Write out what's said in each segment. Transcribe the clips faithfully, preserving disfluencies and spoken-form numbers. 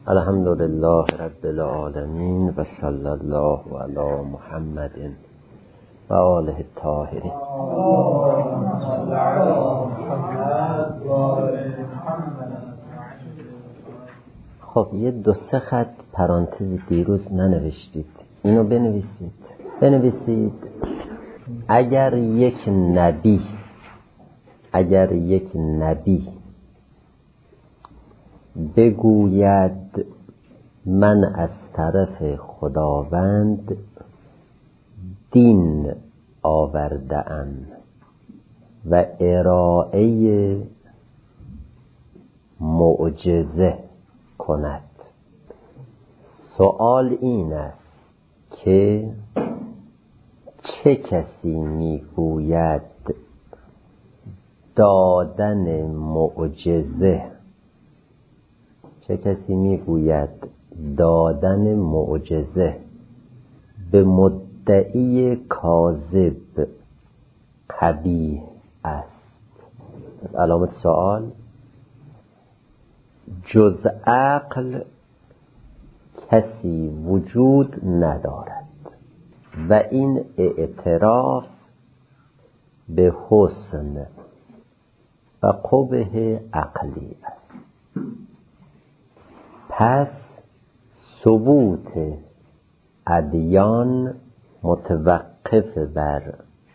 الحمد لله رب العالمین و صلی الله علی محمد و آله الطاهرین. خب یه دو سه خط پرانتز دیروز ننوشتید، اینو بنویسید. بنویسید اگر یک نبی اگر یک نبی بگوید من از طرف خداوند دین آورده‌ام و ارائه معجزه کند، سؤال این است که چه کسی میگوید دادن معجزه چه کسی میگوید دادن معجزه به مدعی کاذب قبیح است؟ علامت سوال. جز عقل کسی وجود ندارد و این اعتراف به حسن و قبح عقلی است. پس ثبوت ادیان متوقف بر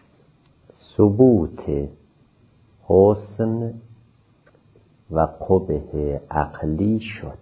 ثبوت حسن و قبح عقلی شد.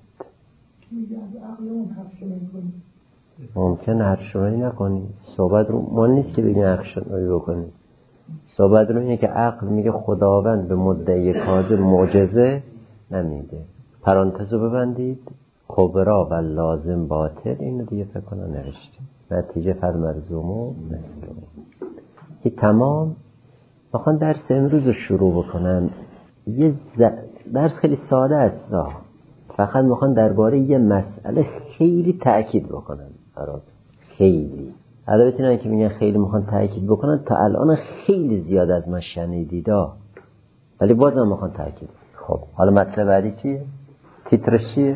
ممکن حرف شمایی نکنی، صحبت رو ما نیست که بگیم حرف شمایی بکنی. صحبت رو اینه که عقل میگه خداوند به مدعی کاذب معجزه نمیده. پرانتز رو ببندید. کبرا و لازم باطل، اینو دیگه فکر کنم نوشتیم. نتیجه فرمرزومو مثل که تمام. بخوان درس امروز رو شروع بکنم، یه ز... درس خیلی ساده است، فقط میخوان درباره یه مسئله خیلی تأکید بکنن. برات خیلی البته اینا که میگن خیلی میخوان تأکید بکنن تا الان خیلی زیاد از من شنیدید، ولی بازم میخوان تأکید. خب حالا مطلب بعدی چیه؟ تیترش چیه؟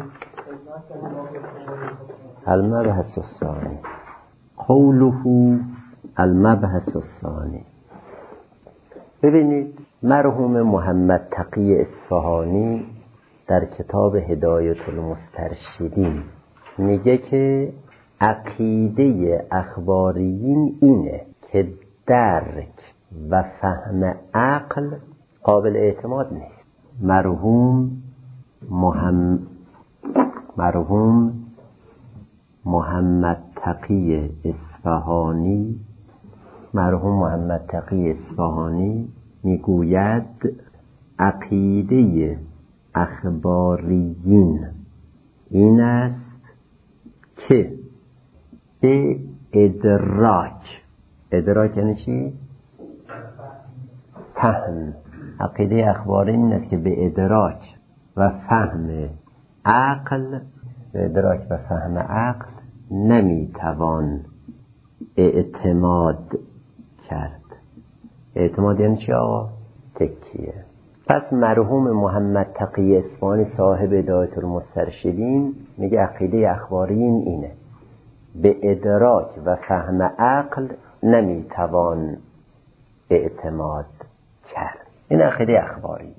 المبحث الثانی. قوله المبحث الثانی. ببینید مرحوم محمد تقی اصفهانی در کتاب هدایت المسترشدین میگه که عقیده اخباریین اینه که درک و فهم عقل قابل اعتماد نیست. مرحوم محمد مرحوم محمد تقی اصفهانی مرحوم محمد تقی اصفهانی میگوید عقیده اخباریین این است که به ادراک ادراک یعنی چی؟ فهم. عقیده اخباریین این است که به ادراک و فهم عقل به ادراک و فهم عقل نمیتوان اعتماد کرد. اعتماد یعنی چی آقا؟ تکیه. پس مرحوم محمد تقی اصفهانی صاحب هدایت المسترشدین میگه عقیده اخباریین اینه به ادراک و فهم عقل نمیتوان اعتماد کرد. این عقیده اخباریین.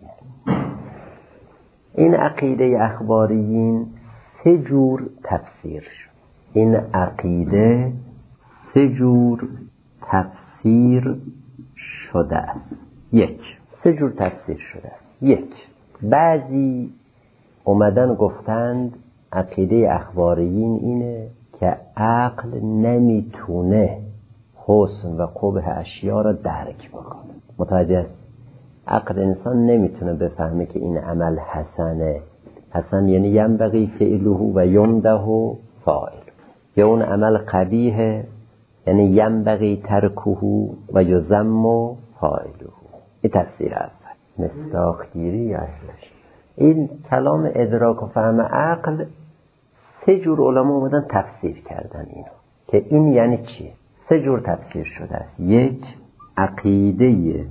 این عقیده اخباریین سه جور تفسیر شد. این عقیده سه جور تفسیر شده است. یک سه جور تفسیر شده است. یک بعضی اومدن گفتند عقیده اخباریین اینه که عقل نمیتونه حسن و قبح اشیا را درک بکنه. متوجه است؟ عقل انسان نمیتونه بفهمه که این عمل حسنه. حسن یعنی ینبغی فعله و یمده فاعل. یا اون عمل قبیحه یعنی ینبغی ترکه و یذم فاعله. این تفسیر اول، مستاخگیری اصلش. این کلام ادراک و فهم عقل سه جور علما اومدن تفسیر کردن اینو که این یعنی چیه. سه جور تفسیر شده است. یک عقیده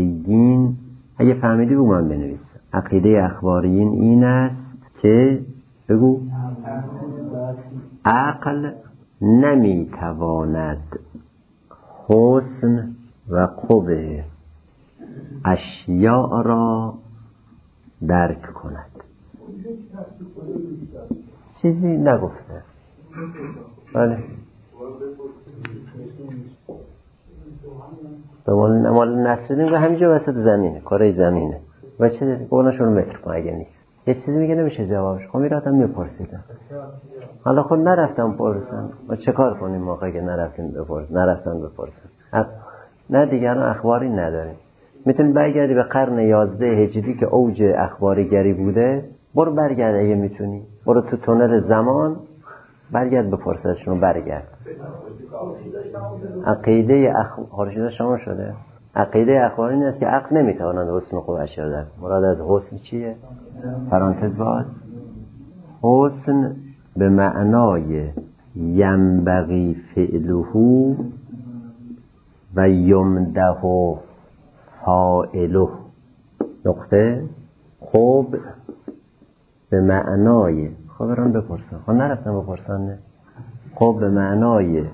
اخباریین، اگه فهمیدی رو من بنویسم. عقیده اخباریین این است که بگو. عقل نمیتواند حسن و قبح اشیاء را درک کند. چیزی نگفته. بله مال مال نصرالدین و همینجا وسط زمینه، کره زمینه و چه قولشون متر کن اگه نیست یه چیزی میگه نمیشه جوابش. خب میرفتم میپرسیدم، حالا خود نرفتم پرسن و چه کار کنیم موقعی که نرفتیم بپرسن نرفتن بپرسن. نه دیگران اخباری نداریم. میتونی برگردی به قرن یازده هجری که اوج اخباریگری بوده، برو برگرد اگه میتونی، برو تو تونل زمان برگرد بپرسشون، برگرد. عقیده اخباری شما شده. عقیده اخباری این است که عقل نمیتواند حسن و قبح اشیاء را درک. مراد از حسن چیه؟ پرانتز باز. حسن به معنای ینبغی فعله و یمده فاعله نقطه. خب به معنای، خب برام بپرسن، خب نرفتم بپرسن نه. خب به معنای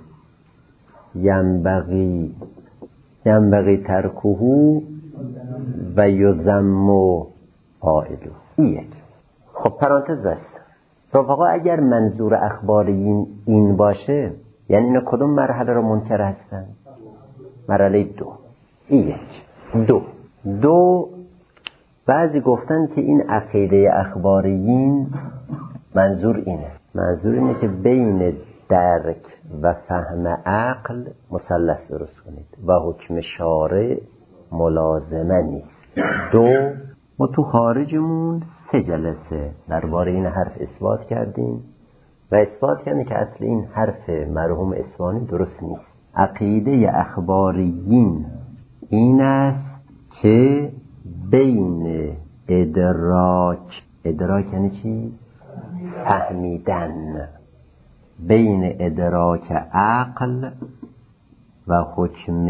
ینبغی ینبغی ترکه و یذم فاعله. یک. خب پرانتز بست. رفقا اگر منظور اخباریین این باشه یعنی اینا کدوم مرحله رو منکر هستن؟ مرحله دو. یک. دو دو بعضی گفتن که این عقیده اخباریین منظور اینه منظور اینه که بین درک و فهم عقل مثلث درست کنید و حکم شارع ملازمه نیست. دو ما تو خارجمون سه جلسه درباره این حرف اثبات کردیم و اثبات کردیم که اصل این حرف مرحوم اسفانی درست نیست. عقیده اخباریین این است که بین ادراک ادراک یعنی چی؟ فهمیدن. بین ادراک عقل و حکم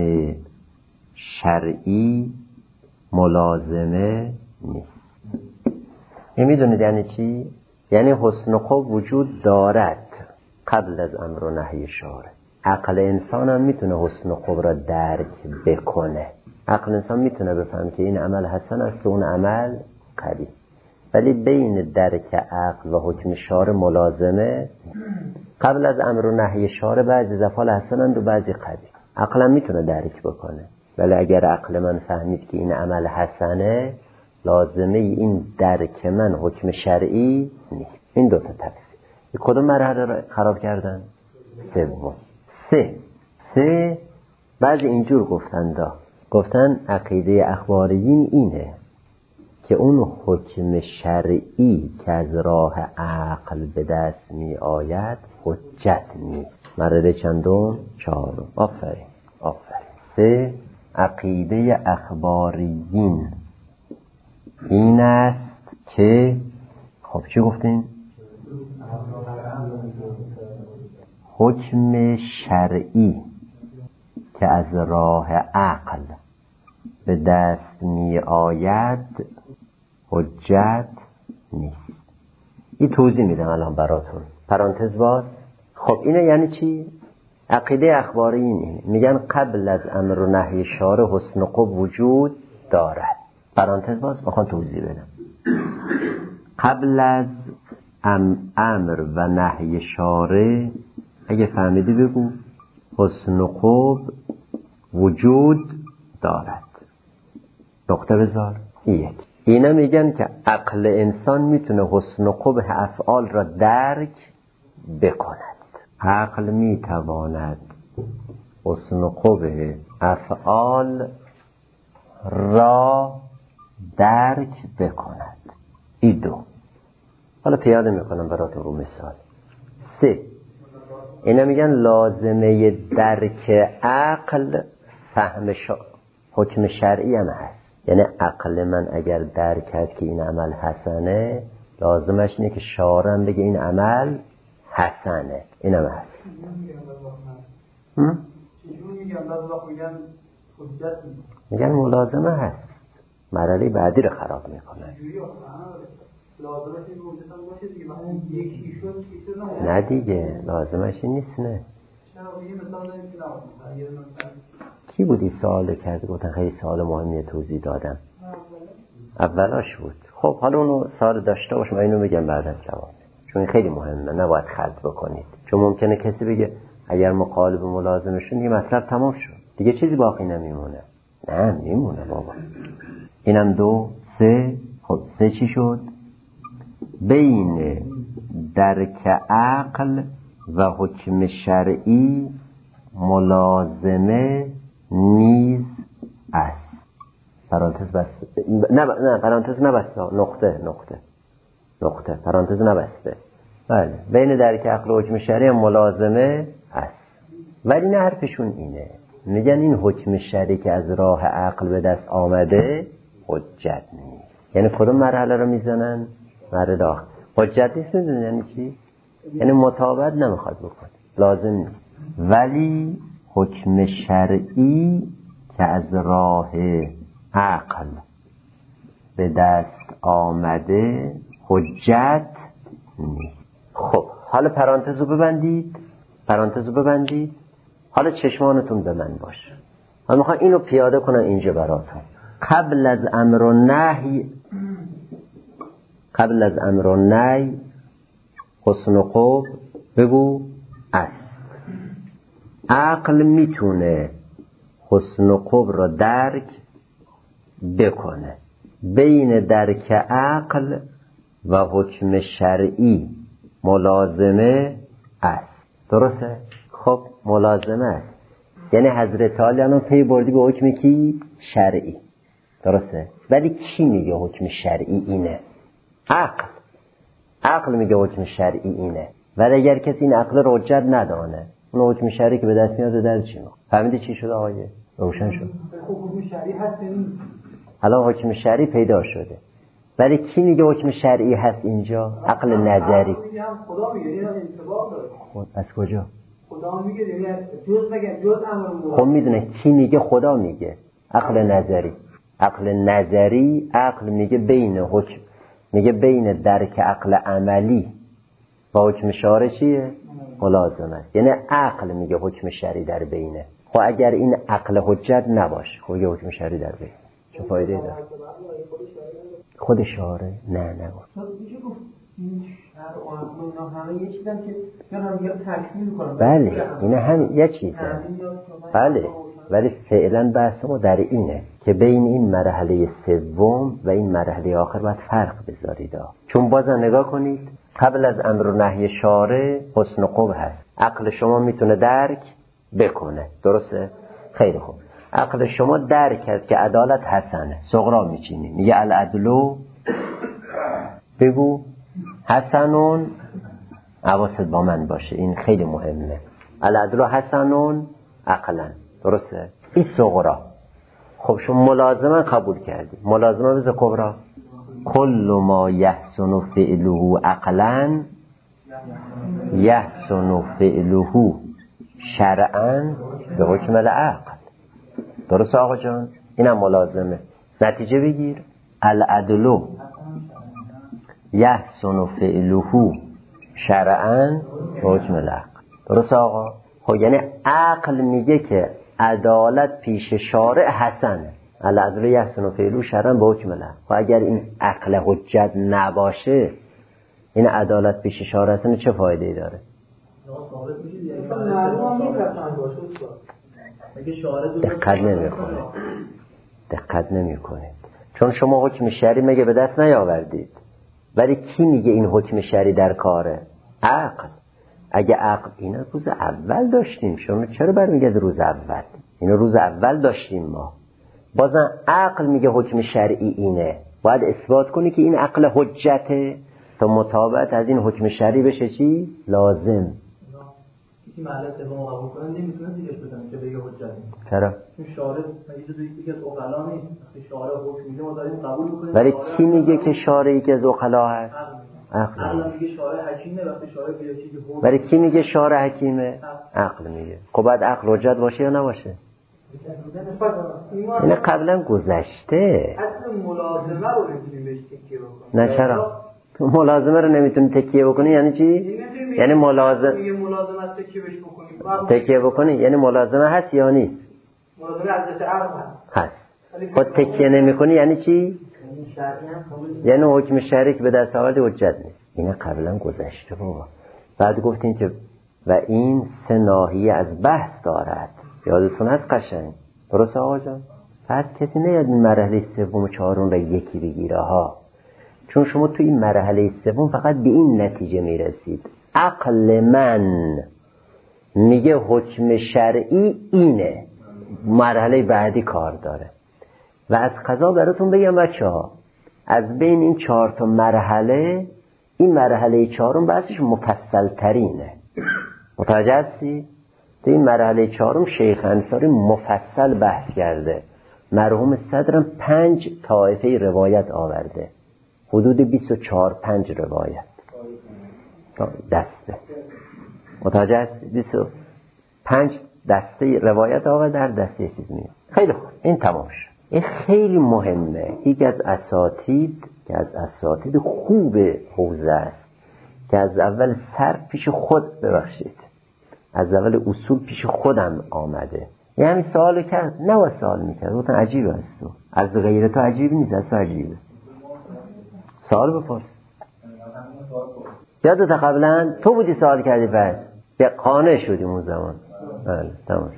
شرعی ملازمه نیست. این میدونید یعنی چی؟ یعنی حسن و قبح وجود دارد قبل از امر و نهی شارع. عقل انسان هم میتونه حسن و قبح را درک بکنه. عقل انسان میتونه بفهم که این عمل حسن است و اون عمل قبیح، ولی بین درک عقل و حکم شارع ملازمه. قبل از امر و نهی شارع بعضی افعال حسنند و بعضی قبیح. عقل هم میتونه درک بکنه، ولی اگر عقل من فهمید که این عمل حسنه، لازمه این درک من حکم شرعی نیست. این دو تا تفسیر. کدوم مرحله را خراب کردن؟ سوم. سه سه بعضی اینجور گفتن دا گفتن عقیده اخباریین اینه که اون حکم شرعی که از راه عقل به دست می آید حجت نیست. مرحله چندم؟ چهارم. آفرین آفرین. سه عقیده اخباریین این است که خب چی گفتین؟ حکم شرعی که از راه عقل به دست می آید حجت نیست. این توضیح میدم الان براتون. پرانتز باز. خب اینه یعنی چی؟ عقیده اخباری اینه، میگن قبل از امر و نهی شارع حسن و قبح وجود دارد. پرانتز باز بخوام توضیح بدم. قبل از ام امر و نهی شارع اگه فهمیدی بگو حسن و قبح وجود دارد. نقطه بذار. یک. اینا میگن که عقل انسان میتونه حسن و قبح افعال را درک بکند. عقل میتواند حسن و قبح افعال را درک بکند. این دو. حالا پیاده میکنم براتون رو مثال. سه. اینا میگن لازمه درک عقل فهم شا... حکم شرعی هم هست. یعنی عقل من اگر درک کرد که این عمل حسنه، لازمش اینه که شارع بگه این عمل حسنه. این هم هست. میگن ملازمه هست. مرحله بعدی رو خراب میکنن. لازمش این روزتان باشه دیگه مثلا یکی شد یکی نه دیگه لازمش این نیست. نه چرا دیگه مثلا نمیتونم کی بودی سوال کرد گفتن خیلی سوال مهمیه توضیح دادم اولاش بود. خب حالا اونو سوال داشته باش من اینو بگم بعداً جواب، چون این خیلی مهمه نباید خلط بکنید، چون ممکنه کسی بگه اگر مقالب ملازمشون دیگه مطلب تمام شد دیگه چیزی باقی نمیمونه. نه میمونه بابا. اینم دو. سه. خب سه چی شد؟ بین درک عقل و حکم شرعی ملازمه نیز است. پرانتز بسته. نه نه پرانتز نبسته. نقطه نقطه نقطه پرانتز نبسته. بله بین درک عقل و حکم شرعی ملازمه است. ولی نه حرفشون اینه، میگن این حکم شرعی که از راه عقل به دست آمده حجت نیست. یعنی کدوم مرحله رو میزنن؟ مرحله آخر. حجت نیست میدونی یعنی چی؟ یعنی مطابقت نمیخواد بکن، لازم نیست. ولی حکم شرعی که از راه عقل به دست آمده حجت نیست. خب حالا پرانتز رو ببندید، پرانتز رو ببندید. حالا چشمانتون به من باشه. من میخوام اینو پیاده کنم اینجا براتون. قبل از امر و نهی، قبل از امر و نهی حسن و قبح بگو است. عقل میتونه حسن و قبح را درک بکنه. بین درک عقل و حکم شرعی ملازمه است. درسته؟ خب ملازمه است یعنی حضرت علی الان پی بردی به حکم کی؟ شرعی. درسته؟ ولی کی میگه حکم شرعی اینه؟ عقل. عقل میگه حکم شرعی اینه. ولی اگر کسی این عقل رو حجت ندانه اون حکم شرعی که به دست میاد در چی میاد؟ فهمیدی چی شده آقای؟ روشن شد. خب حکم شرعی هست این. الان حکم شرعی پیدا شده. ولی کی میگه حکم شرعی هست اینجا؟ عقل نظری. خدا میگه اینا انتباه داره. خب از کجا؟ خدا میگه یعنی جز مگه جز امر. خب میدونه کی میگه؟ خدا میگه. عقل نظری. عقل نظری عقل میگه بین حکم، میگه بین درک عقل عملی با حکم شرعی چیه؟ ملازمه است. یعنی عقل میگه حکم شرعی در بینه. خب اگر این عقل حجت نباشه خب یه حکم شرعی در بینه چه فایده داره؟ خود شارع نه نه این شرع و عقل اینا همه یه چیزن که یا هم دیگه تکمیل می‌کنن. بله اینا هم یه چیزه. بله ولی فعلا بحث ما در اینه که بین این مرحله سوم و این مرحله آخر باید فرق بذارید. چون بازم نگاه کنید قبل از امر و نهی شارع حسن و قبح هست. عقل شما میتونه درک بکنه. درسته؟ خیلی خوب. عقل شما درک کرد که عدالت حسنه. صغرا میچینی میگه العدلو بگو حسنون. حواست با من باشه این خیلی مهمه. العدلو حسنون عقلا. درسته؟ این صغرا. خب شما ملازمه قبول کردی. ملازمه بذار کبرا. کل ما یحسن فعله عقلا یحسن فعله شرعا به حکم العقل. درست آقا جان؟ اینم ملازمه. نتیجه بگیر. العدلو یحسن فعله شرعا به حکم العقل. درست آقا؟ خب یعنی عقل میگه که عدالت پیش شارع حسنه. العدل یحسن فعله شرعا به حکم العقل. خب اگر این عقل حجت نباشه این عدالت پیش شارع حسنه چه فایده داره؟ دقت نمی کنه. دقت نمی کنه. چون شما حکم شرعی مگه به دست نیاوردید، ولی کی میگه این حکم شرعی در کاره؟ عقل. اگه عقل اینا روز اول داشتیم، شما چرا برمیگرد روز اول؟ اینا روز اول داشتیم ما. بازم عقل میگه حکم شرعی اینه، باید اثبات کنی که این عقل حجته تا مطابقت از این حکم شرعی بشه چی؟ لازم. کسی محل سوم قبول کنه نمیتونه زیرش بزنه که بگه حجت نیست. چرا؟ چون شارع مجید دوی یکی از عقلا نیست. شارع حکم میده ما داریم قبول میکنیم. ولی کی میگه که شارع یکی از عقلا هست؟ عقل. عقل میگه شارع حکیمه. وقتی شارع بیاد چیزی حکم. ولی کی میگه شارع حکیمه؟ عقل میگه. خب بعد عقل حجت باشه یا نباشه؟ این قبلا گذشته. اصل ملازمه رو میتونیم بهش تکیه بکنیم. نه چرا؟ ملازمه رو نمیتونی تکیه بکنی یعنی چی؟ یعنی ملازم ملازمت تکیه بهش بکنی تکیه بکنی یعنی ملازمه هست یا نیست؟ ملازمه از دست عقل هست هست. خود تکیه نمی کنی یعنی چی؟ یعنی حکم شرعی به دست آورد حجت نیست. این قبلا گذشته بابا. بعد گفتیم که و این سه ناحیه از بحث دارد. یادتون هست قشنگ؟ درسته آقا جان؟ بعد کسی نیاد این مرحله سوم و چهارم را یکی بگیره ها. چون شما توی این مرحله سوم فقط به این نتیجه میرسید عقل من میگه حکم شرعی اینه، مرحله بعدی کار داره. و از قضا براتون بگم بچه ها، از بین این چهار تا مرحله این مرحله چهارم بحثش مفصل ترینه. متوجه هستی؟ تو این مرحله چهارم شیخ انصاری مفصل بحث کرده. مرحوم صدرم پنج طایفه روایت آورده، حدود بیست و چهار پنج روایت دسته. متوجه هستی؟ بیست و پنج دسته روایت آورده، در دسته چیز میاد. خیلی خوب، این تمام شد. این خیلی مهمه. یکی از اساتید که از اساتید خوب حوزه است که از اول سر پیش خود ببخشید از اول اصول پیش خودم آمده. یه همین سوالو کرد، نه و سوال میکرد، گفتن عجیب است تو، از غیر تو عجیب نیست، از تو عجیبه. سوال بپرس. یادت قبلا تو بودی سوال کردی، بعد به قانع شدیم اون زمان. بله تمام.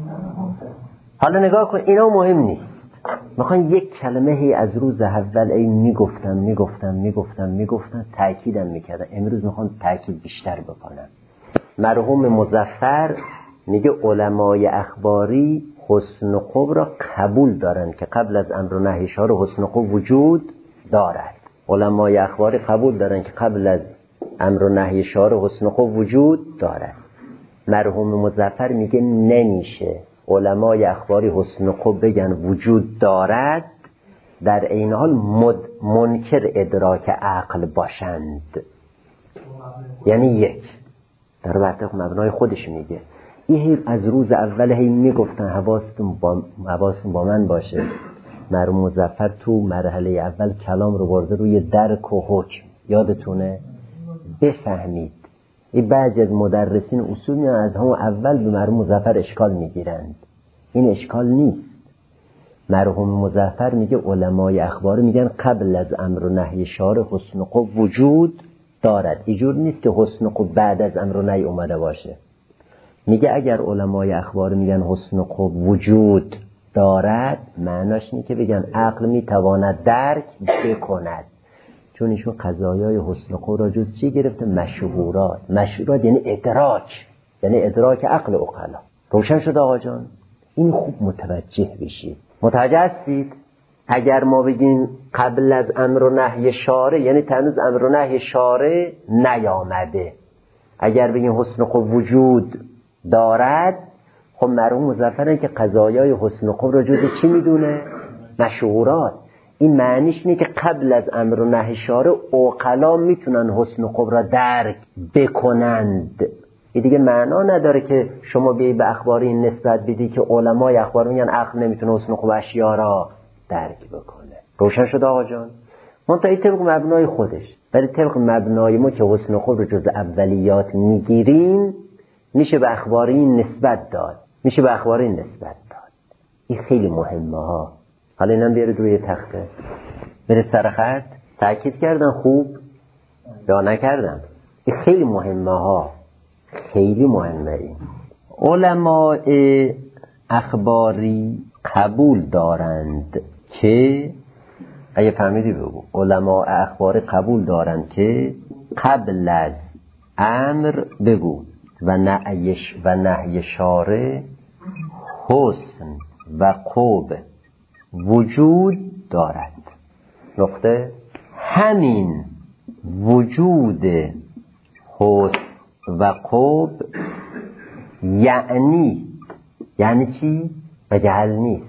حالا نگاه کن، اینا مهم نیست. میخوان یک کلمه هی از روز اول ای میگفتم میگفتم میگفتم میگفتم تأکیدم میکردم. امروز میخوان تأکید بیشتر بکنم. مرحوم مظفر میگه علمای اخباری حسن و خوب را قبول دارن که قبل از امر و نهی شرع حسن و خوب وجود دارد. علمای اخباری قبول دارن که قبل از امر و نهی شرع حسن و خوب وجود دارد. مرحوم مظفر میگه نمیشه علمای اخباری حسن و خوب بگن وجود دارد در این حال منکر ادراک عقل باشند. یعنی یک در بطق مبنای خودش میگه این از روز اول هی میگفتن حواستون با, حواستون با من باشه. مرحوم مظفر تو مرحله اول کلام رو برده روی درک و حکم. یادتونه؟ بفهمید. این بعضی از مدرسین اصول میان از همون اول به مرحوم مظفر اشکال میگیرند. این اشکال نیست. مرحوم مظفر میگه علمای اخبار میگن قبل از امر و نهی شرع حسن و خوب وجود دارد. اینجور نیست که حسن و خوب بعد از امر و نهی اومده باشه. میگه اگر علمای اخبار میگن حسن و خوب وجود دارد، معناش اینه که بگن عقل میتواند درک بکند. چون ایشون قضایای حسن و خوب را جز چی گرفته؟ مشهورات. مشهورات یعنی ادراک، یعنی ادراک عقل عقلا. روشن شد آقا جان؟ این خوب متوجه بشید. متوجه هستید؟ اگر ما بگیم قبل از امر و نهی شارع، یعنی تنوز امر و نهی شارع نیامده. اگر بگیم حسن و خوب وجود دارد، خب مرحوم مظفرن که قضایای حسن و خوب را جز چی میدونه؟ مشهورات. این معنیش اینه که قبل از امر و نهی شارع عقلا میتونن حسن و خوب را درک بکنند. این دیگه معنا نداره که شما بیایی به اخبار این نسبت بدی که علمای اخبار میگن عقل نمیتونه حسن و خوب اشیا را درک بکنه. روشن شد آقا جان؟ منتهی طبق مبنای خودش. ولی طبق مبنای ما که حسن و خوب رو جز اولیات میگیریم، میشه به اخبار این نسبت داد. میشه به اخبار این نسبت داد. این خیلی مهمه ها. حالا اینم بیارید روی تخته، برید سر خط. تأکید کردن خوب یا نکردن؟ این خیلی مهمه ها، خیلی مهمه. این علماء اخباری قبول دارند که، اگه فهمیدی بگو، علماء اخباری قبول دارند که قبل از امر بگو و نهیش و نهی شارع حسن و خوب وجود دارد. نقطه. همین وجود حسن و خوب یعنی یعنی چی؟ بجهل نیست.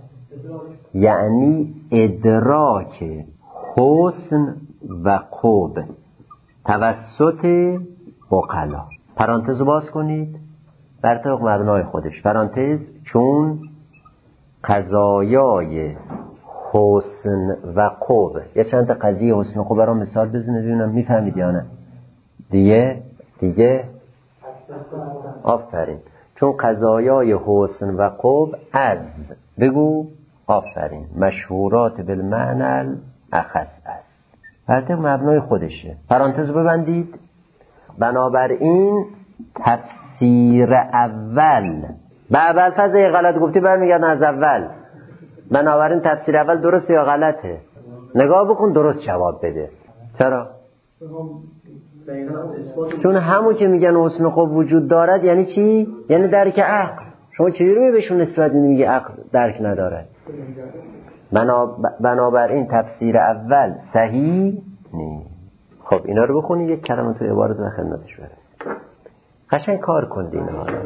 یعنی ادراک حسن و خوب توسط عقلا. پرانتز باز کنید بر طبق مبنای خودش. پرانتز. چون قضایای حسن و قوه. یه چند تا قضیه حسن و قوه را مثال بزنید ببینم میفهمید یا نه. دیگه دیگه آفرین. چون قضایای حسن و قوه از بگو آفرین مشهورات بالمعنى اخص است. فرق مبنای خودشه. پرانتز ببندید. بنابراین تفسیر اول به اول فضای غلط گفتی برمیگردن از اول. بنابراین تفسیر اول درسته یا غلطه؟ نگاه بکن درست جواب بده. چرا؟ چون همون که میگن حسن و قوه وجود دارد یعنی چی؟ یعنی درک عقل. شما چجوری بهشون نسبت میدی میگی عقل درک ندارد؟ بنابراین تفسیر اول صحیح نیست. خب اینا رو بخونید یک کلمه تو عبارت و خدمتش برسید. قشنگ کار کنید اینا حالا.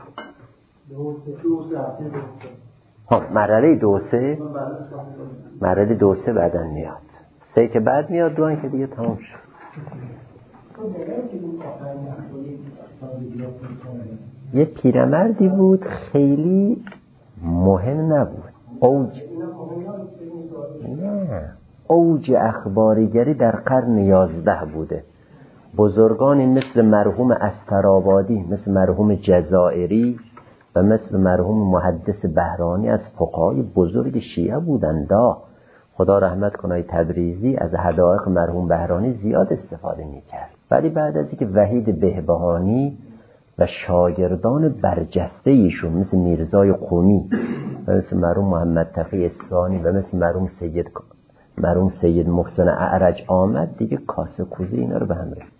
ها مرحله دو سه مرحله دو سه بعدن میاد. سه که بعد میاد دوان که دیگه تمام شد. یه پیرمردی بود خیلی مهم نبود. اوج نه اوج اخباریگری در قرن یازده بوده. بزرگانی مثل مرحوم استرآبادی، مثل مرحوم جزائری و مثل مرحوم محدث بهرانی از فقهای بزرگ شیعه بودند. خدا رحمت کنه تبریزی از حدائق مرحوم بهرانی زیاد استفاده میکرد. ولی بعد از اینکه وحید بهبهانی و شاگردان برجسته ایشون مثل میرزای قمی و مثل مرحوم محمد تقی اصفهانی و مثل مرحوم سید مرحوم سید محسن اعرج آمد، دیگه کاسه کوزه اینا رو به هم ریخت.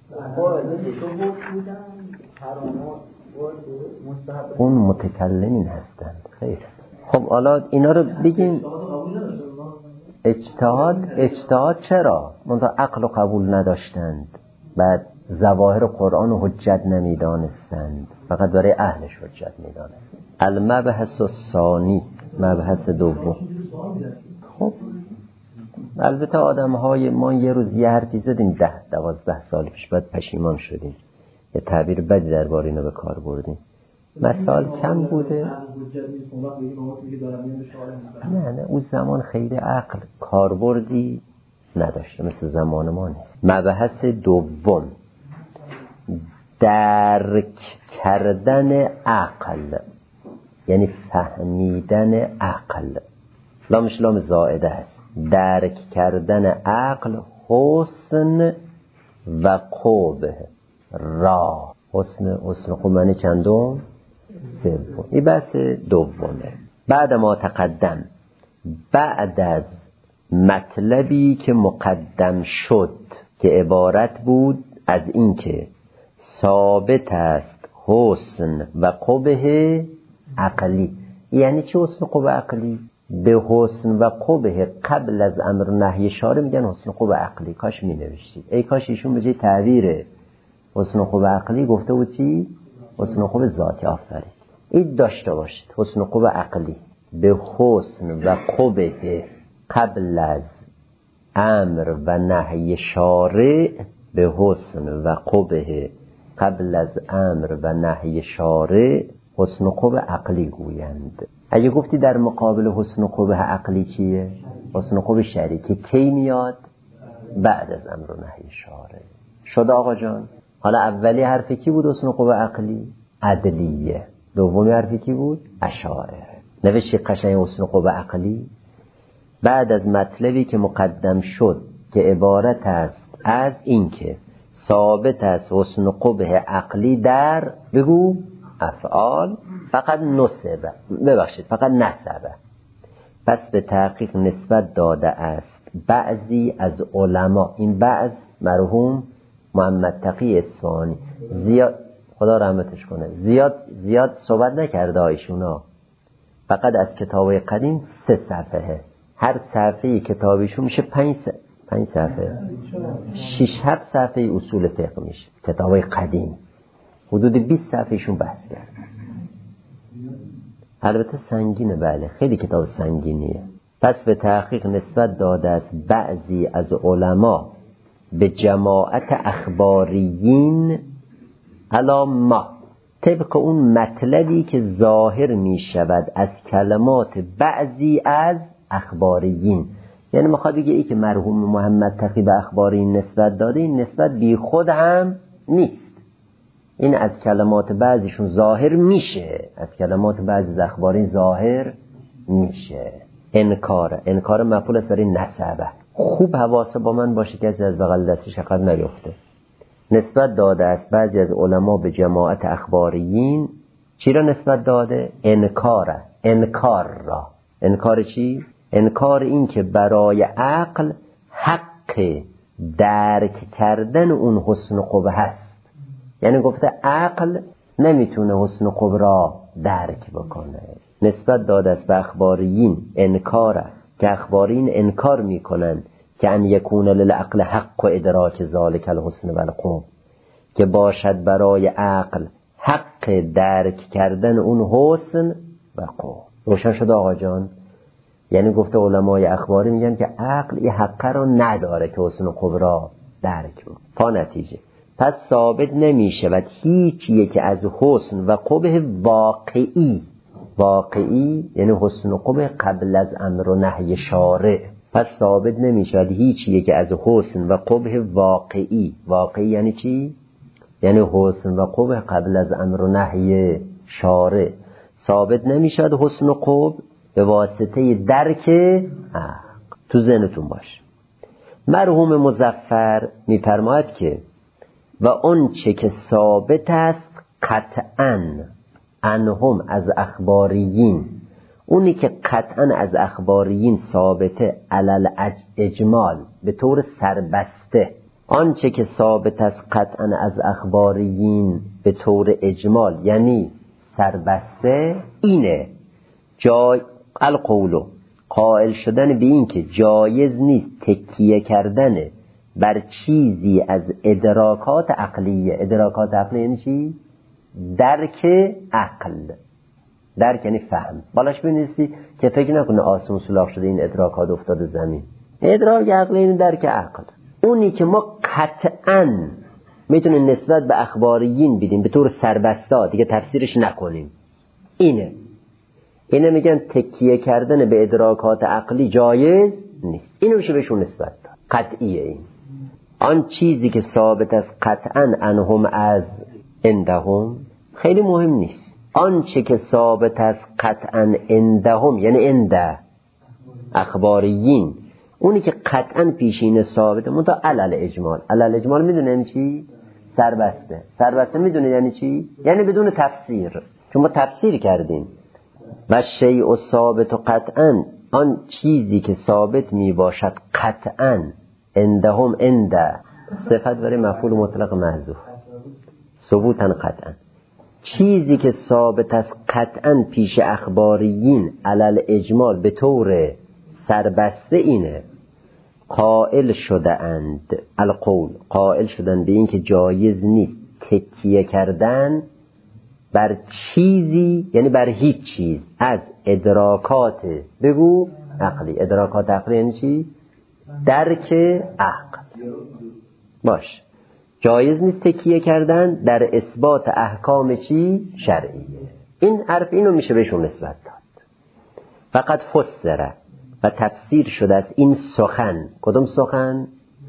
اون متکلمین هستند. خیر خب حالا اینا رو بگیم. اجتهاد اجتهاد چرا؟ منتها عقل و قبول نداشتند. بعد ظواهر قرآن و حجت نمیدانستند، فقط برای اهلش حجت میدانستند. المبحث الثانی، مبحث دوم. خب البته آدم های ما یه روز یه حرفی زدیم ده دوازده سال پیش، بعد پشیمان شدیم، یه تعبیر بدی درباره اینو به کار بردیم. مثال کم بوده. نه نه اون زمان خیلی عقل کاربردی نداشته، مثل زمان ما نیست. مبحث دوم درک کردن عقل، یعنی فهمیدن عقل. لامش لام زائده است. درک کردن عقل حسن و قوه را. حسن حسن قوه معنی چندم؟ سوم. این بحث دومه. بعد ما تقدم، بعد از مطلبی که مقدم شد که عبارت بود از این که ثابت است حسن و قبح عقلی. یعنی چه حسن قبح عقلی؟ به حسن و قبح قبل از امر نهی شارع میگن حسن قبح عقلی. کاش می نوشتید. ای کاش ایشون به جای تعبیر حسن قبح عقلی گفته بود چی؟ حسن قبح ذاتی. آفرین. این داشته باشید. حسن قبح عقلی به حسن و قبح قبل از امر و نهی شارع، به حسن و قبح قبل از امر و نهی شارع حسن و قبح عقلی گویند. اگه گفتی در مقابل حسن و قبح عقلی چیه؟ حسن و قبح شرعی که کی میاد؟ بعد از امر و نهی شارع. شد آقا جان؟ حالا اولی حرفی کی بود حسن و قبح عقلی؟ عدلیه. دومی حرفی کی بود؟ اشاعره. نوشی قشنگ حسن و قبح عقلی بعد از مطلبی که مقدم شد که عبارت است از این که ثابت است حسن و قبح عقلی در بگو افعال فقط نسبه ببخشید فقط نسبه. پس به تحقیق نسبت داده است بعضی از علما. این بعض مرحوم محمد تقی اصفهانی زیاد خدا رحمتش کنه زیاد زیاد صحبت نکرده ایشونا، فقط از کتابای قدیم سه صفحه. هر صفحه کتابیشون میشه پنج س... پنج صفحه شش هفت صفحه اصول فقه میشه. کتابای قدیم حدود بیست صفحهشون بحث کرد. البته سنگینه، بله خیلی کتاب سنگینیه. پس به تحقیق نسبت داده است بعضی از علما به جماعت اخباریین علی ما، طبق اون مطلبی که ظاهر می شود از کلمات بعضی از اخباریین. یعنی میخواد بگه ای که مرحوم محمد تقی به اخباریین نسبت داده، این نسبت بی خود هم نیست. این از کلمات بعضیشون ظاهر میشه، از کلمات بعضی از اخباریین ظاهر میشه. انکار، انکار مفعول است برای نسبه. خوب حواسه با من باشه که از بغل دستش عقب نیفته. نسبت داده است بعضی از علما به جماعت اخباریین. چی را نسبت داده؟ انکار. انکار را. انکار چی؟ انکار این که برای عقل حق درک کردن اون حسن و قبح هست. یعنی گفته عقل نمیتونه حسن و قبح را درک بکنه. نسبت داده است به اخباریین انکاره که اخباریین انکار میکنن که ان یکون للعقل حق و ادراک ذالک الحسن و القبح، که باشد برای عقل حق درک کردن اون حسن و قبح. روشن شد آقا جان؟ یعنی گفته علمای اخباری میگن که عقل این حق را نداره که حسن و قبح را درک بکنه. پا نتیجه پس ثابت نمیشه و هیچ یک از حسن و قبح واقعی، واقعی یعنی حسن و قبح قبل از امر و نهی شارع، پس ثابت نمیشه هیچ یک از حسن و قبح واقعی. واقعی یعنی چی؟ یعنی حسن و قبح قبل از امر و نهی شارع. ثابت نمیشه حسن و قبح به واسطه درک حق. تو ذهنتون باش. مرحوم مظفر میفرماید که و اون چه که ثابت است قطعاً انهم از اخباریین، اونی که قطعاً از اخباریین ثابته علل اجمال به طور سربسته، آنچه که ثابت است قطعاً از اخباریین به طور اجمال یعنی سربسته اینه جای القولو، قائل شدن به این که جایز نیست تکیه کردن بر چیزی از ادراکات عقلیه. ادراکات عقلیه یعنی چی؟ درک عقل. درک یعنی فهم. بالاش بنویسی که فکر نکنه آسمون سولاخ شده این ادراکات افتاده زمین. ادراک عقلی یعنی درک عقل. اونی که ما قطعاً میتونه نسبت به اخباریین بدیم به طور سربسته، دیگه تفسیرش نکنیم، اینه. اینه میگن تکیه کردن به ادراکات عقلی جایز نیست. اینو میشه بهشون نسبت داد. قطعیه این. آن چیزی که ثابت است قطعاً انهم از عندهم خیلی مهم نیست. آنچه که ثابت است قطعاً عندهم یعنی عند اخباریین، اونی که قطعاً پیشین ثابته منتها علل اجمال. علل اجمال میدونه یعنی چی؟ سربسته. سربسته میدونه یعنی چی؟ یعنی بدون تفسیر، چون ما تفسیر کردیم. و شیء ثابت و قطعاً، آن چیزی که ثابت می باشد قطعاً عندهم، عند صفت برای مفعول مطلق محذوف، ثبوتاً قطعاً، چیزی که ثابت است قطعاً پیش اخباریین علل اجمال به طور سربسته اینه قائل شده اند القول، قائل شدن به این که جایز نیست تکیه کردن بر چیزی یعنی بر هیچ چیز از ادراکات بگو عقلی. ادراکات عقلی یعنی چی؟ درک عقل. باش، جایز نیست تکیه کردن در اثبات احکام چی؟ شرعیه. این حرف اینو میشه بهشون نسبت داد. فقط فسره و تفسیر شده است این سخن. کدوم سخن؟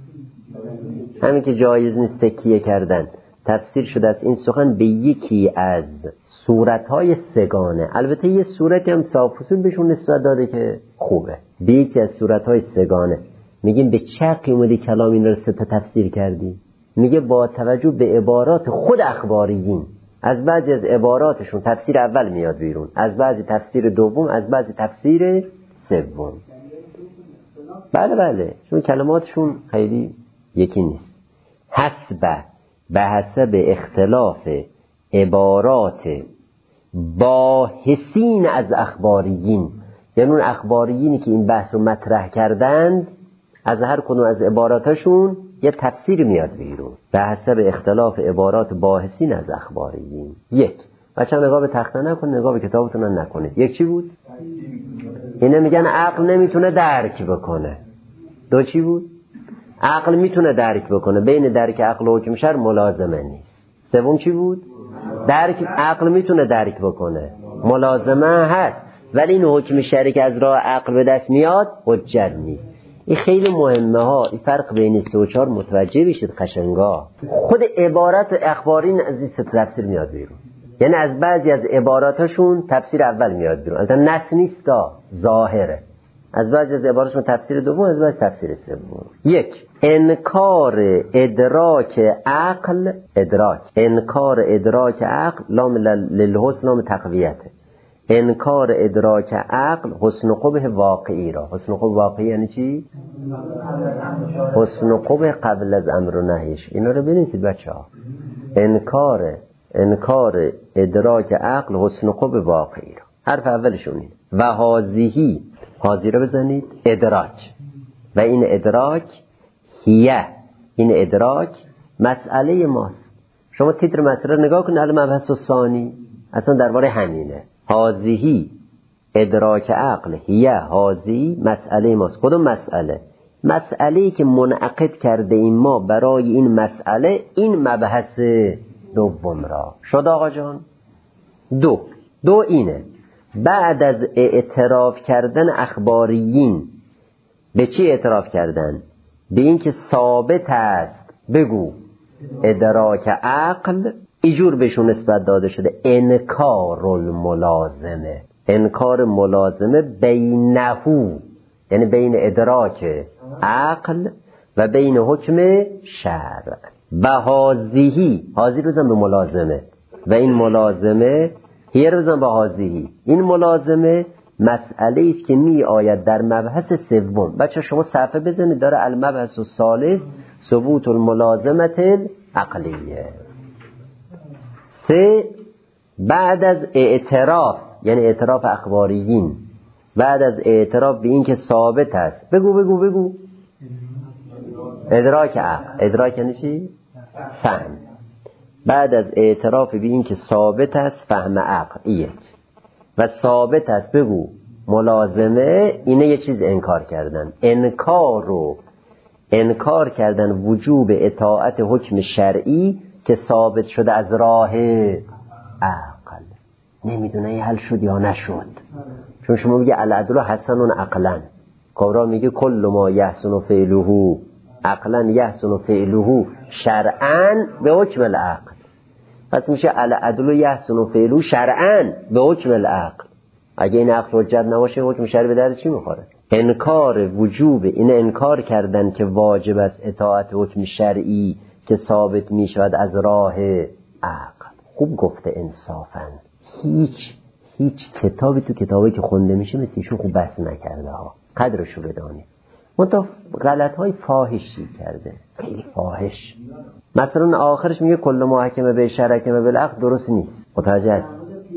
همین که جایز نیست تکیه کردن. تفسیر شده است این سخن به یکی از صورتهای سگانه. البته یه صورتی هم صافوسون بهشون نسبت داده که خوبه. به یکی از صورتهای سگانه. میگیم به چقی اومدی کلام این رو سه تا تفسیر کردی؟ میگه با توجه به عبارات خود اخباریین، از بعضی از عباراتشون تفسیر اول میاد بیرون، از بعضی تفسیر دوم، از بعضی تفسیر سوم. بله بله، چون کلماتشون خیلی یکی نیست. حسب به حسب اختلاف عبارات باحثین از اخباریین، یعنی اون اخباریینی که این بحث رو مطرح کردند از هر کدوم از عباراتشون یه تفسیر میاد بیرون. به حسب اختلاف عبارات باحثین از اخباریین. یک، بچه نگاه به تخته نکن، نگاه به کتابتون نکنید. یک چی بود؟ اینه میگن عقل نمیتونه درک بکنه. دو چی بود؟ عقل میتونه درک بکنه، بین درک عقل و حکم شرع ملازمه نیست. سوم چی بود؟ درک عقل میتونه درک بکنه، ملازمه هست، ولی این حکم شرعی که از راه عقل به دست میاد حجت نیست. این خیلی مهمه ها. این فرق بین سه و چهار متوجه بشید قشنگا. خود عبارت و اخبارین از این سه تفسیر میاد بیرون. یعنی از بعضی از عباراتشون تفسیر اول میاد بیرون، البته نص نیست، ظاهره. از بعضی از عباراتشون تفسیر دوم، از بعضی تفسیر سوم. یک، انکار ادراک عقل، ادراک انکار ادراک عقل لام للحسن لام تقویته. انکار ادراک عقل حسن قبح واقعی را. حسن قبح واقعی یعنی چی؟ حسن قبح قبل از امر و نهیش. اینا رو بنویسید بچه‌ها. انکار انکار ادراک عقل حسن قبح واقعی را. حرف اولشون این. و هازیهی، هازی رو بزنید، ادراک. و این ادراک هیه، این ادراک مسئله ماست. شما تیتر مسئله رو نگاه کنید، المبحث الثانی اصلا درباره همینه. هازیهی ادراک عقل هیه هازی مسئله ماست. کدوم مسئله؟ مسئله‌ای که منعقد کرده این ما برای این مسئله این مبحث دوم را. شد آقا جان؟ دو دو اینه، بعد از اعتراف کردن اخباریین به چی اعتراف کردن؟ به این که ثابت است بگو ادراک عقل، ایجور بهشون نسبت داده شده انکار الملازمه. انکار ملازمه بینهو، یعنی بین ادراک عقل و بین حکم شرع. و هازیهی، هازی روزن به ملازمه و این ملازمه هی روزن به هازیهی. این ملازمه مسئله است که می آید در مبحث سوم. بچه شما صفحه بزنید، داره المبحث الثالث ثبوت الملازمت العقلیه. سه، بعد از اعتراف، یعنی اعتراف اخباریین، بعد از اعتراف به این که ثابت است بگو بگو بگو ادراک عقل. ادراک یعنی چی؟ فهم. بعد از اعتراف به این که ثابت است فهم عقل یک و ثابت است بگو ملازمه، اینه یه چیز انکار کردن. انکار رو انکار کردن وجوب اطاعت حکم شرعی که ثابت شده از راه عقل. نمیدونه این حل شد یا نشد. چون شما میگه العدل حسن عقلا، کبرا میگه کل ما یحسن فعله عقلا یحسن فعله شرعا به حکم العقل. پس میشه العدل یحسن فعله شرعا به حکم العقل. اگه این عقل حجت نباشه حکم شرعی به درد چی میخوره؟ انکار وجوب، این انکار کردن که واجب است اطاعت حکم شرعی که ثابت میشود از راه عقل. خوب گفته انصافا. هیچ هیچ کتابی تو کتابی که خونده میشه مثل ایشون خوب بحث نکرده ها. قدرشو بدانی. منتها غلط های فاحشی کرده، خیلی فاحش. مثلا آخرش میگه کل محکمه به شرکمه بالعقل، درست نیست. متوجه است؟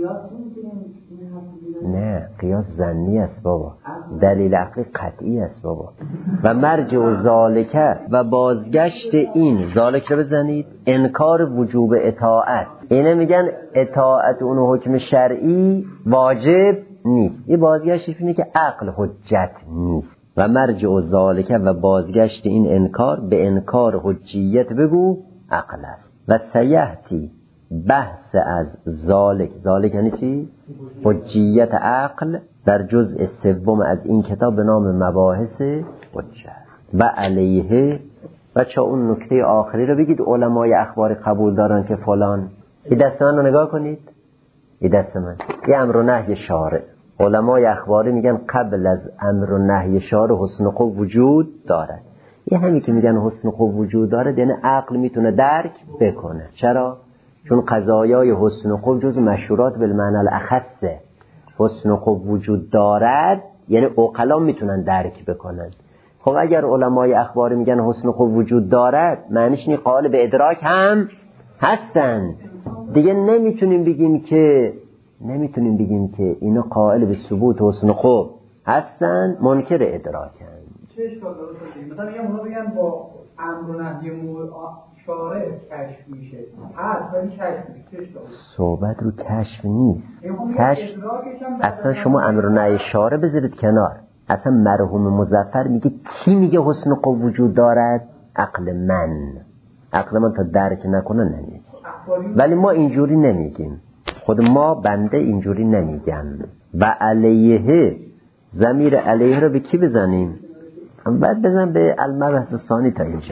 نه، قیاس ظنی است بابا، دلیل عقلی قطعی است بابا. و مرجع و ذالکه و بازگشت این، ذالک رو بزنید، انکار وجوب اطاعت. اینه میگن اطاعت اون حکم شرعی واجب نیست. این بازگشتش اینه که عقل حجت نیست. و مرجع و ذالکه و بازگشت این انکار به انکار حجیت بگو عقل است. و سیحتی بحث از ذالک، ذالک یعنی چی؟ حجیت عقل در جزء سوم از این کتاب به نام مباحث حجت. و علیه بچه اون نکته آخری رو بگید. علمای اخبار قبول دارن که فلان. این دست من رو نگاه کنید، این دست من، این امر و نهی شارع. علمای اخباری میگن قبل از امر و نهی شارع حسن خوب وجود دارد. این همین که میگن حسن خوب وجود دارد یعنی عقل میتونه درک بکنه. چرا؟ چون قضایای حسن خوب جز مشهورات بالمعنی الاخصه. حسن خوب وجود دارد یعنی عقلا میتونن درک بکنن. خب اگر علمای اخباری میگن حسن خوب وجود دارد، معنیش اینه قائل به ادراک هم هستن. دیگه نمیتونیم بگیم که نمیتونیم بگیم که اینا قائل به ثبوت حسن خوب هستن، منکر ادراکن. چه اشکال داره؟ مثلا میگم اونا بگن با امر و نهی شارع کشف میشه. هست ولی کشف میشه. صحبت رو کشف نیست. کشف اصلا شما امر و نهی شارع بذارید کنار. اصلا مرحوم مظفر میگه کی میگه حسن خوب وجود دارد؟ عقل من. عقل من تا درک نکنه نمیگه. ولی ما اینجوری نمیگیم. خود ما بنده اینجوری نمیگم. و علیه، ضمیر علیه رو به کی بزنیم؟ بعد بزن به المبحث ثانی تا اینجا.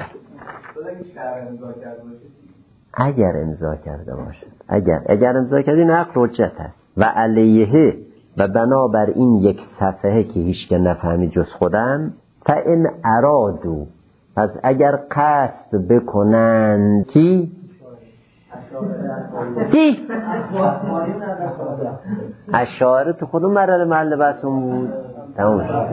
اگر امضا کرده باشد، اگر اگر امضا کردی نقل حجت هست. و علیه، و بنابر این یک صفحه که هیچ که نفهمی جز خودم، فإن ارادو، پس اگر قصد بکنند کی؟ کی؟ اشاعره تو خودم مرحله محل بحثم بود. تموم شد.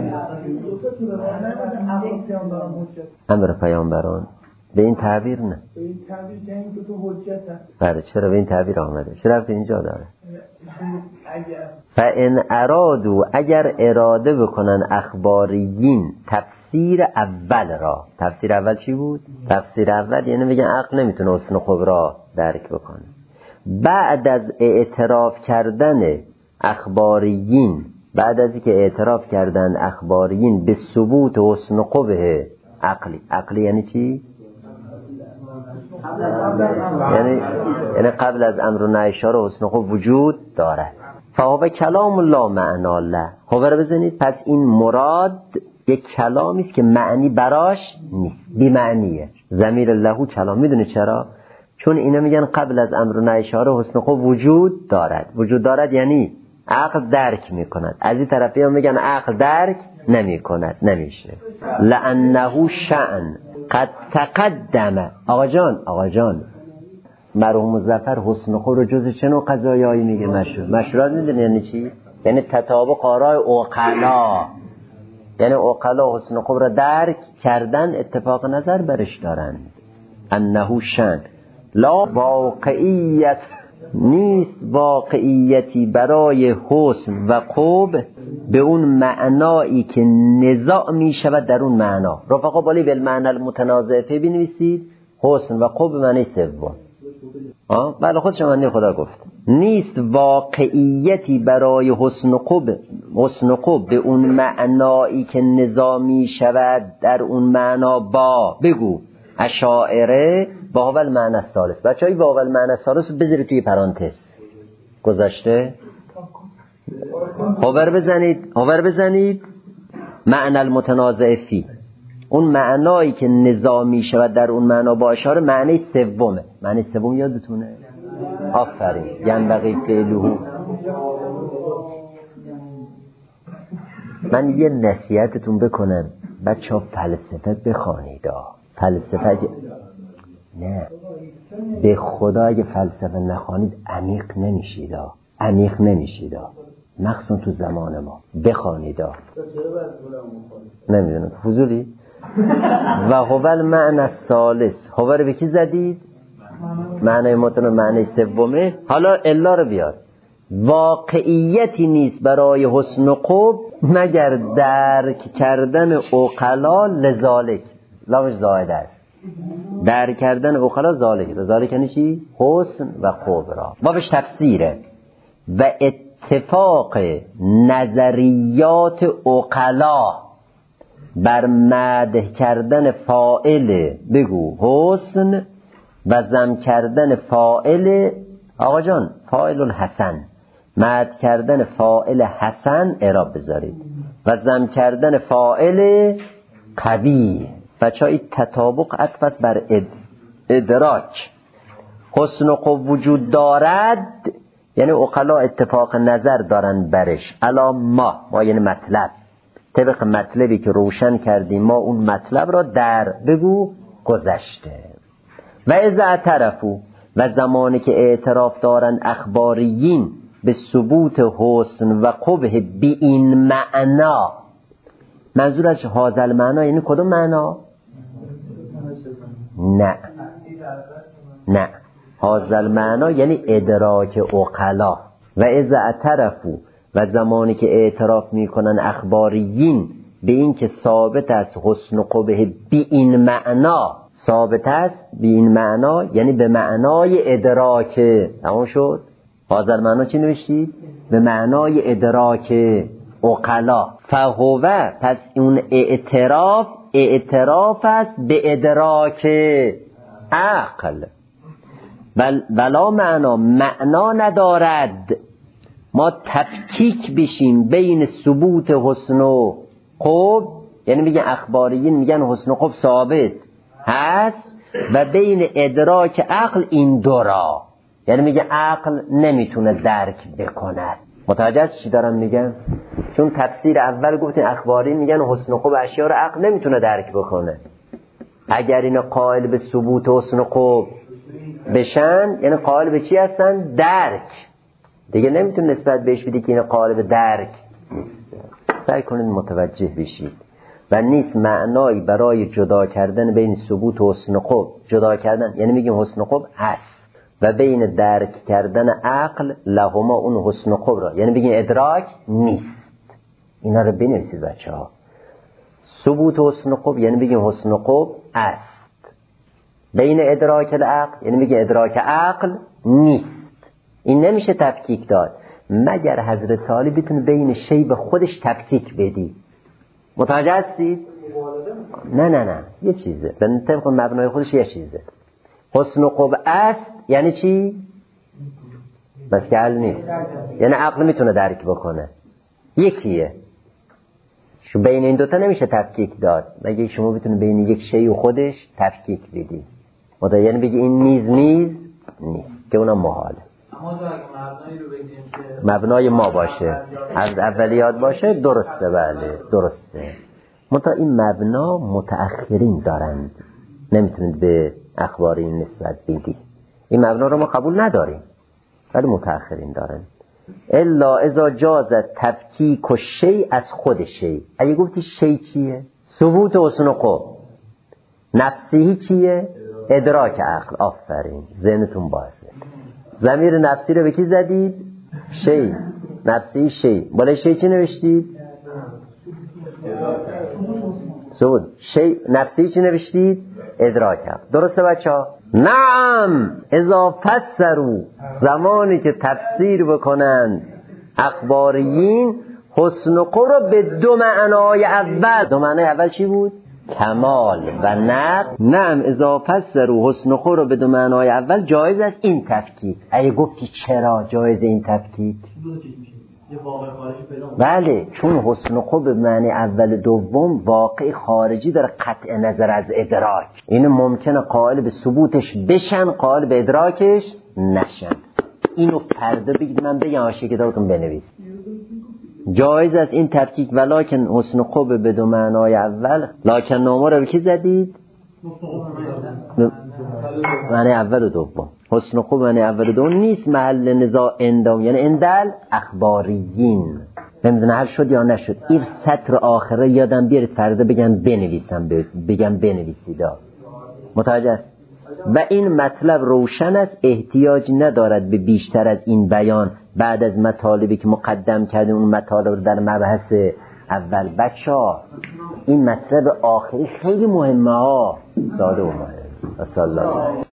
امر پیامبران به این تعبیر نه. به این تعبیر یعنی که تو حجت هست. بله چرا به این تعبیر آمده؟ چرا به اینجا داره؟ اگر فإن ارادو، اگر اراده بکنن اخباریین تفسیر اول را. تفسیر اول چی بود؟ تفسیر اول یعنی میگن عقل نمیتونه حسن و خوب را درک بکنه. بعد از اعتراف کردن اخباریین، بعد از اینکه اعتراف کردن اخباریین به ثبوت حسن و قبح عقلی. عقلی یعنی چی؟ یعنی یعنی قبل از امر و نهی اشاره حسن و قبح وجود دارد. فهو کلام لا معنا له. خبر بزنید پس این مراد یک کلامی است که معنی براش نیست، بی معنیه. ضمیر لهو کلام. میدونه چرا؟ چون اینا میگن قبل از امر و نهی اشاره حسن و قبح وجود دارد. وجود دارد یعنی عقل درک میکند. از این طرفی هم میگن عقل درک نمیکند، نمیشه. لانه شأن قد تقدم. آقا جان آقا جان مرحوم مظفر حسن خور رو جز چه نوع قضایایی میگه؟ مشهور. مشهورات میدونی یعنی چی؟ یعنی تطابق آرای عقلا، یعنی عقلا حسن خور رو درک کردن، اتفاق نظر برش دارن. انه شأن لا واقعیت، نیست واقعیتی برای حسن و قبح به اون معنایی که نزاع می شود در اون معنا. رفقا بالی بالمعنی المتنازع فی بنویسید حسن و قبح معنی سوم. آه بله خودش معنی خدا گفت. نیست واقعیتی برای حسن و قبح، حسن و قبح به اون معنایی که نزاع می شود در اون معنا با، بگو اشاعره با اول معنی الثالث. بچه‌ای با اول معنی الثالث بذارید توی پرانتز گذاشته. هاور بزنید، هاور بزنید معنی المتنازع فی، اون معنایی که نزاع می شود در اون معنا با اشاره معنی سومه. معنی سوم یادتونه؟ آفرین. ینبغی فعله. من یه نصیحتتون بکنم بچه‌ها، فلسفه بخوانید. فلسفه نه به خدا اگه فلسفه نخوانید عمیق نمیشید، عمیق نمیشید، مخصوصا تو زمان ما. بخوانید. نمیدونم فضولی. و هو المعنی الثالث، هو رو به کی زدید؟ معنی متن معنی سومه. حالا الا رو بیار. واقعیتی نیست برای حسن و قبح مگر درک کردن عقلا لذالک. لامش زائده است. درک کردن عقلا ذالک. ذالک یعنی چی؟ حسن و قبح را. بابش تفسیره. و اتفاق نظریات عقلا بر مدح کردن فاعل، بگو حسن، و ذم کردن فاعل، آقا جان فاعل الحسن، مدح کردن فاعل حسن اعراب بذارید، و ذم کردن فاعل قبیح. بچه های تطابق عطفت بر اد... ادراک. حسن و قبح وجود دارد یعنی عقلا اتفاق نظر دارن برش. الا ما، ما یعنی مطلب، طبق مطلبی که روشن کردیم ما اون مطلب را در، بگو گذشته. و اذا اعترفوا، و زمانی که اعتراف دارن اخباریین به ثبوت حسن و قبح بی این معنا. منظور از هذا معنا یعنی کدوم معنا؟ نه نه هذا معنا یعنی ادراک عقلا. و اذا اعترفوا، و زمانی که اعتراف میکنن اخباریین به این که ثابت است حسن و قبح بی این معنا، ثابت است بی این معنا یعنی به معنای ادراک. تمام شد؟ هذا معنا چی نوشتی؟ به معنای ادراک عقلا. فهو، پس اون اعتراف اعتراف است به ادراک عقل. بل بلا معنا، معنا ندارد. ما تفکیک بشیم بین ثبوت حسن و قب، یعنی میگن اخباریین میگن حسن و قب ثابت هست، و بین ادراک عقل این دورا، یعنی میگه عقل نمیتونه درک بکند. متوجه چی دارم میگم؟ چون تفسیر اول گفتین اخباری میگن حسن و قب اشیاء رو عقل نمیتونه درک بکنه. اگر این قائل به ثبوت حسن و قب بشن، یعنی قائل به چی هستن؟ درک. دیگه نمیتونه نسبت بهش بدی که این قائل به درک. سعی کنید متوجه بشید. و نیست معنایی برای جدا کردن بین ثبوت و حسن و قب. جدا کردن یعنی میگیم حسن و قب هست، و بین درک کردن عقل لهما اون حسن و قب را، یعنی بگیم ادراک نیست. اینا رو بنویسید بچه ها. ثبوت حسن و قب یعنی بگیم حسن و قب است، بین ادراک العقل یعنی بگیم ادراک عقل نیست. این نمیشه تفکیک داد مگر حضرت عالی بتونه بین شی به خودش تفکیک بدی. متوجه هستید؟ نه نه نه یه چیزه به طبق مبنای خودش یه چیزه. حسن و قب است یعنی چی؟ بس که حل نیست، یعنی عقل میتونه درک بکنه. یکیه شو بین این دوتا نمیشه تفکیک داد مگه شما بتونه بین یک شی و خودش تفکیک بدی. متوجه؟ یعنی بگی این میز میز نیست که اونم محاله. مبنای ما باشه از اولیات باشه درسته، بله درسته. منتها این مبنا متأخرین دارند، نمیتونید به اخبارین نسبت بدی. این مبنا رو ما قبول نداریم ولی متأخرین دارند. الا اذا جازت تفکیک و شی از خود شی. اگه گفتی شی چیه؟ ثبوت حسن و قب. نفسی چیه؟ ادراک عقل. آفرین ذهنتون بازه. ضمیر نفسی رو به کی زدید؟ شی. نفسی شی. بالای شی چی نوشتید؟ ثبوت. شی نفسی چی نوشتید؟ ادراک عقل. درسته بچه ها؟ نعم اذا فسروا، زمانی که تفسیر بکنند اخباریین حسن و قب رو به دو معنای اول. دو معنای اول چی بود؟ کمال و نقص. نعم اذا فسروا حسن و قب رو به دو معنای اول جایز است این تفکیک. اگه گفتی چرا جایز این تفکیک؟ بله چون حسن و قب به معنی اول دوم واقع خارجی داره قطع نظر از ادراک. این ممکنه قائل به ثبوتش بشن قائل به ادراکش نشن. اینو فردا بگید من بگم آشه کتابتون بنویس. جایز است این تفکیک ولکن حسن و قب به دو معنای اول. لکن نامه رو به کی زدید؟ معنی اول و دوم. حسن و قب معنی اول و دوم نیست محل نزاع اندام، یعنی اندل اخباریین. نمیدونه هر شد یا نشد. این سطر آخره یادم بیارید فردا بگم بنویسم، بگم بنویسید. متوجه است؟ و این مطلب روشن است، احتیاج ندارد به بیشتر از این بیان بعد از مطالبی که مقدم کردیم. اون مطالب رو در مبحث اول. بچه‌ها این مطلب آخری خیلی مهمه ها، ساده و مهم. و صلی الله